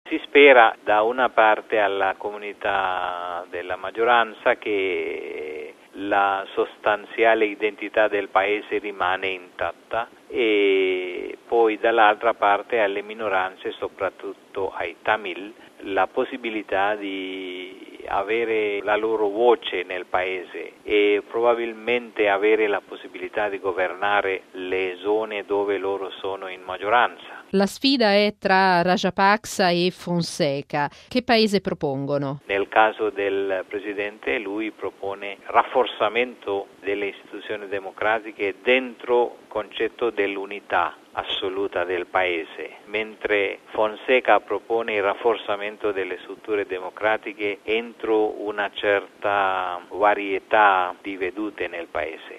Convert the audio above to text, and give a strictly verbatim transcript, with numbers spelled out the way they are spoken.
Si spera da una parte alla comunità della maggioranza che la sostanziale identità del paese rimane intatta e poi dall'altra parte alle minoranze, soprattutto ai Tamil, la possibilità di avere la loro voce nel paese e probabilmente avere la possibilità di governare le zone dove loro sono in maggioranza. La sfida è tra Rajapaksa e Fonseca. Che paese propongono? Nel caso del Presidente, lui propone rafforzamento delle istituzioni democratiche dentro il concetto dell'unità assoluta del paese, mentre Fonseca propone il rafforzamento delle strutture democratiche entro una certa varietà di vedute nel paese.